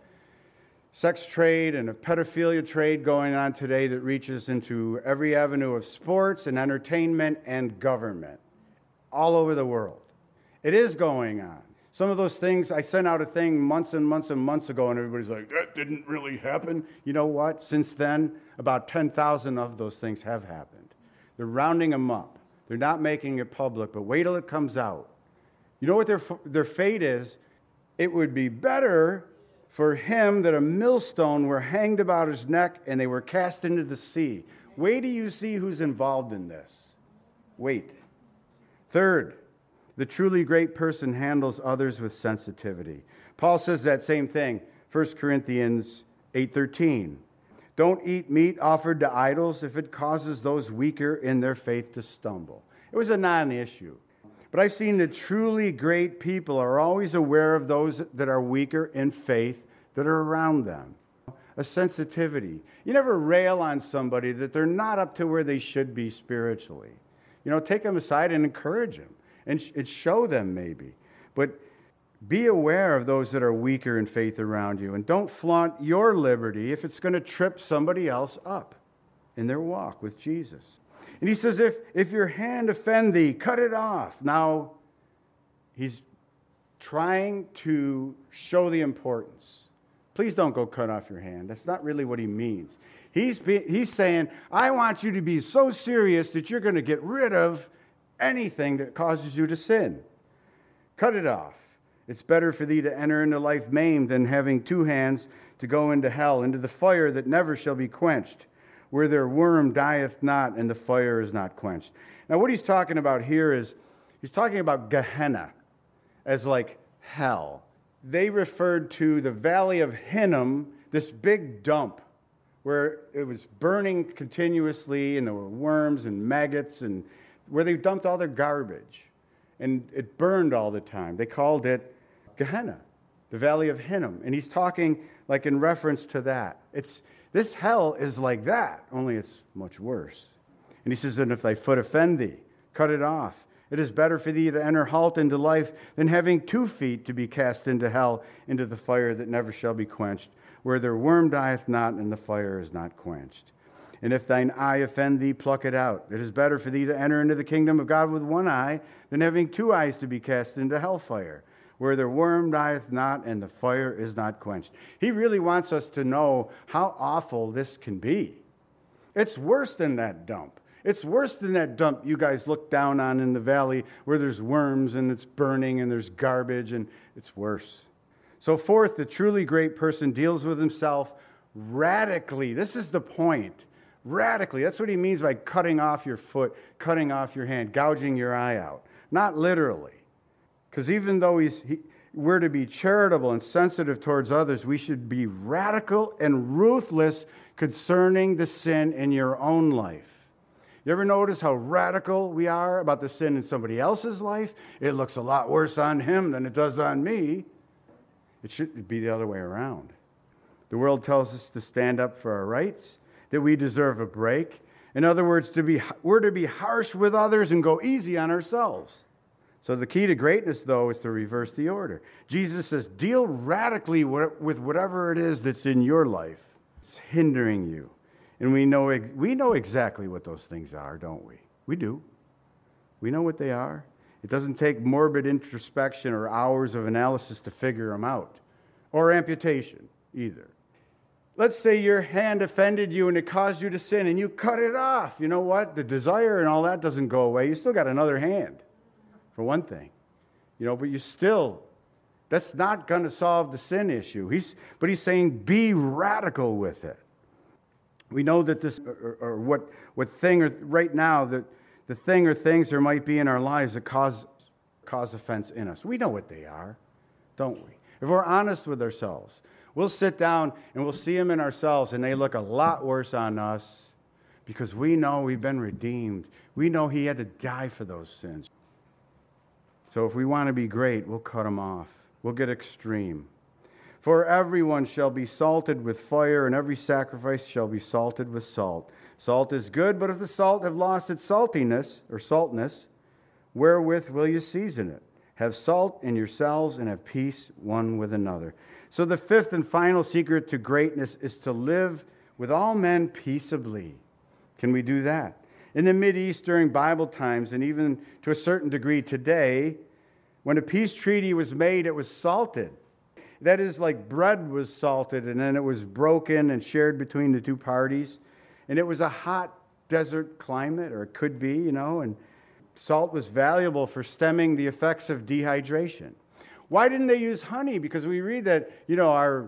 [SPEAKER 1] sex trade and a pedophilia trade going on today that reaches into every avenue of sports and entertainment and government all over the world. It is going on. Some of those things, I sent out a thing months and months and months ago, and everybody's like, that didn't really happen. You know what? Since then, about 10,000 of those things have happened. They're rounding them up. They're not making it public, but wait till it comes out. You know what their fate is? It would be better for him that a millstone were hanged about his neck and they were cast into the sea. Wait till you see who's involved in this. Wait. Third, the truly great person handles others with sensitivity. Paul says that same thing, 1 Corinthians 8:13. Don't eat meat offered to idols if it causes those weaker in their faith to stumble. It was a non-issue. But I've seen that truly great people are always aware of those that are weaker in faith that are around them. A sensitivity. You never rail on somebody that they're not up to where they should be spiritually. You know, take them aside and encourage them. And show them maybe. But be aware of those that are weaker in faith around you. And don't flaunt your liberty if it's going to trip somebody else up in their walk with Jesus. And he says, if your hand offend thee, cut it off. Now, he's trying to show the importance. Please don't go cut off your hand. That's not really what he means. He's saying, I want you to be so serious that you're going to get rid of anything that causes you to sin. Cut it off. It's better for thee to enter into life maimed than having two hands to go into hell, into the fire that never shall be quenched, where their worm dieth not and the fire is not quenched. Now what he's talking about here is, he's talking about Gehenna as like hell. They referred to the valley of Hinnom, this big dump where it was burning continuously and there were worms and maggots and where they dumped all their garbage, and it burned all the time. They called it Gehenna, the valley of Hinnom. And he's talking like in reference to that. This hell is like that, only it's much worse. And he says, and if thy foot offend thee, cut it off. It is better for thee to enter halt into life than having 2 feet to be cast into hell, into the fire that never shall be quenched, where their worm dieth not and the fire is not quenched. And if thine eye offend thee, pluck it out. It is better for thee to enter into the kingdom of God with 1 eye than having 2 eyes to be cast into hellfire, where the worm dieth not and the fire is not quenched. He really wants us to know how awful this can be. It's worse than that dump. It's worse than that dump you guys look down on in the valley where there's worms and it's burning and there's garbage, and it's worse. So fourth, the truly great person deals with himself radically. This is the point. Radically. That's what he means by cutting off your foot, cutting off your hand, gouging your eye out. Not literally. Because even though we're to be charitable and sensitive towards others, we should be radical and ruthless concerning the sin in your own life. You ever notice how radical we are about the sin in somebody else's life? It looks a lot worse on him than it does on me. It should be the other way around. The world tells us to stand up for our rights, that we deserve a break. In other words, we're to be harsh with others and go easy on ourselves. So the key to greatness, though, is to reverse the order. Jesus says, deal radically with whatever it is that's in your life. It's hindering you. And we know exactly what those things are, don't we? We do. We know what they are. It doesn't take morbid introspection or hours of analysis to figure them out. Or amputation, either. Let's say your hand offended you and it caused you to sin and you cut it off. You know what? The desire and all that doesn't go away. You still got another hand, for one thing. But that's not going to solve the sin issue. But he's saying be radical with it. We know that this, or what thing, or right now, that the thing or things there might be in our lives that cause offense in us. We know what they are, don't we? If we're honest with ourselves, we'll sit down and we'll see them in ourselves, and they look a lot worse on us because we know we've been redeemed. We know he had to die for those sins. So if we want to be great, we'll cut them off. We'll get extreme. For everyone shall be salted with fire, and every sacrifice shall be salted with salt. Salt is good, but if the salt have lost its saltiness, or saltness, wherewith will you season it? Have salt in yourselves, and have peace one with another. So the fifth and final secret to greatness is to live with all men peaceably. Can we do that? In the Mideast during Bible times, and even to a certain degree today, when a peace treaty was made, it was salted. That is, like bread was salted and then it was broken and shared between the two parties. And it was a hot desert climate, or it could be, and salt was valuable for stemming the effects of dehydration. Why didn't they use honey? Because we read that, our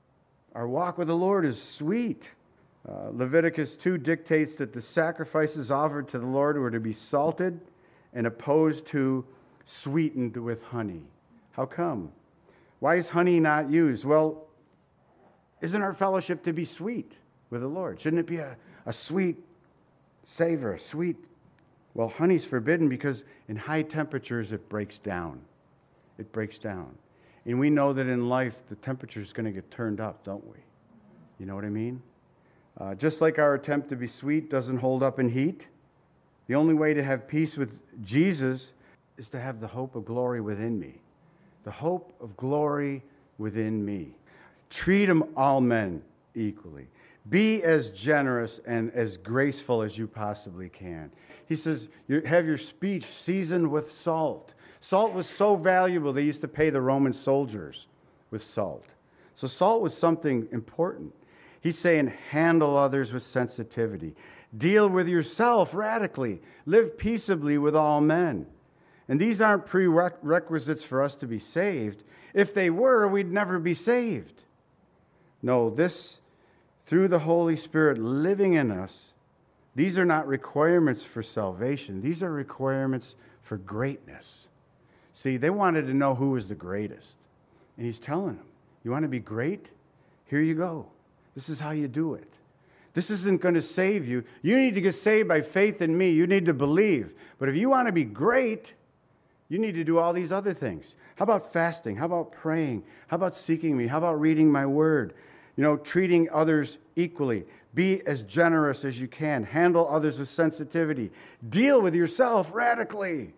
[SPEAKER 1] walk with the Lord is sweet. Leviticus 2 dictates that the sacrifices offered to the Lord were to be salted and opposed to sweetened with honey. How come? Why is honey not used? Well, isn't our fellowship to be sweet with the Lord? Shouldn't it be a sweet savor, Well, honey's forbidden because in high temperatures it breaks down. It breaks down. And we know that in life the temperature is going to get turned up, don't we? You know what I mean? Just like our attempt to be sweet doesn't hold up in heat, the only way to have peace with Jesus is to have the hope of glory within me. The hope of glory within me. Treat all men equally. Be as generous and as graceful as you possibly can. He says, have your speech seasoned with salt. Salt was so valuable, they used to pay the Roman soldiers with salt. So salt was something important. He's saying, handle others with sensitivity. Deal with yourself radically. Live peaceably with all men. And these aren't prerequisites for us to be saved. If they were, we'd never be saved. No, this, through the Holy Spirit living in us, these are not requirements for salvation. These are requirements for greatness. See, they wanted to know who was the greatest. And he's telling them, you want to be great? Here you go. This is how you do it. This isn't going to save you. You need to get saved by faith in me. You need to believe. But if you want to be great, you need to do all these other things. How about fasting? How about praying? How about seeking me? How about reading my word? Treating others equally. Be as generous as you can. Handle others with sensitivity. Deal with yourself radically.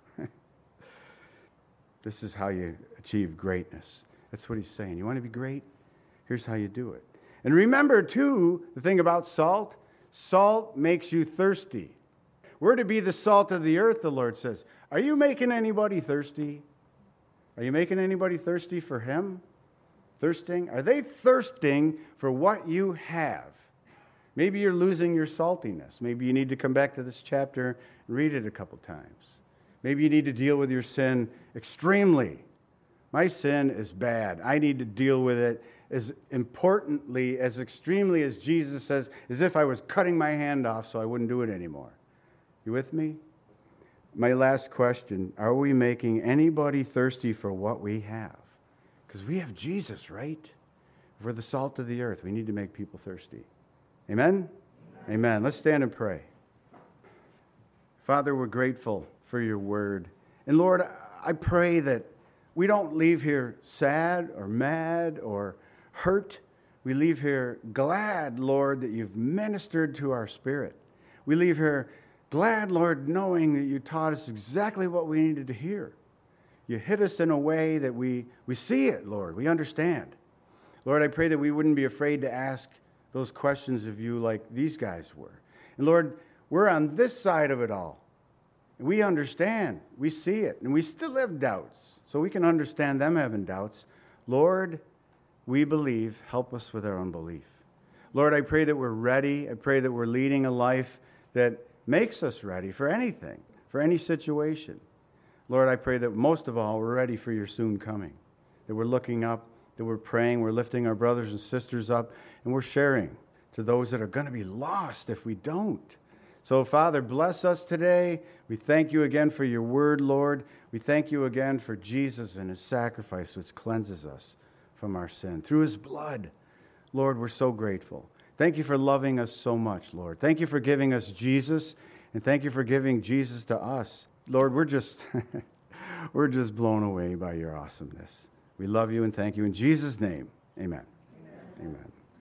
[SPEAKER 1] This is how you achieve greatness. That's what he's saying. You want to be great? Here's how you do it. And remember, too, the thing about salt. Salt makes you thirsty. We're to be the salt of the earth, the Lord says. Are you making anybody thirsty? Are you making anybody thirsty for him? Thirsting? Are they thirsting for what you have? Maybe you're losing your saltiness. Maybe you need to come back to this chapter and read it a couple times. Maybe you need to deal with your sin extremely. My sin is bad. I need to deal with it as importantly, as extremely as Jesus says, as if I was cutting my hand off so I wouldn't do it anymore. You with me? My last question, are we making anybody thirsty for what we have? Because we have Jesus, right? We're the salt of the earth. We need to make people thirsty. Amen? Amen. Let's stand and pray. Father, we're grateful for your word. And Lord, I pray that we don't leave here sad or mad or hurt. We leave here glad, Lord, that you've ministered to our spirit. We leave here glad, Lord, knowing that you taught us exactly what we needed to hear. You hit us in a way that we see it, Lord. We understand. Lord, I pray that we wouldn't be afraid to ask those questions of you like these guys were. And Lord, we're on this side of it all. We understand. We see it. And we still have doubts. So we can understand them having doubts. Lord, we believe. Help us with our unbelief. Lord, I pray that we're ready. I pray that we're leading a life that makes us ready for anything, for any situation. Lord, I pray that most of all, we're ready for your soon coming. That we're looking up, that we're praying, we're lifting our brothers and sisters up, and we're sharing to those that are going to be lost if we don't. So, Father, bless us today. We thank you again for your word, Lord. We thank you again for Jesus and his sacrifice, which cleanses us from our sin. Through his blood, Lord, we're so grateful. Thank you for loving us so much, Lord. Thank you for giving us Jesus, and thank you for giving Jesus to us. Lord, we're just blown away by your awesomeness. We love you and thank you. In Jesus' name, amen. Amen. Amen.